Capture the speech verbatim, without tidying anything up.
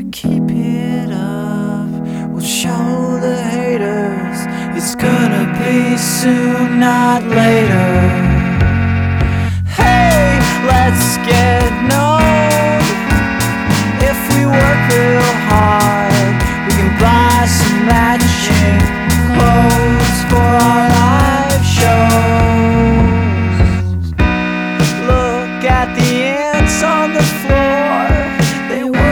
Keep it up, we'll show the haters it's gonna be soon, not later. Hey, let's get known if we work it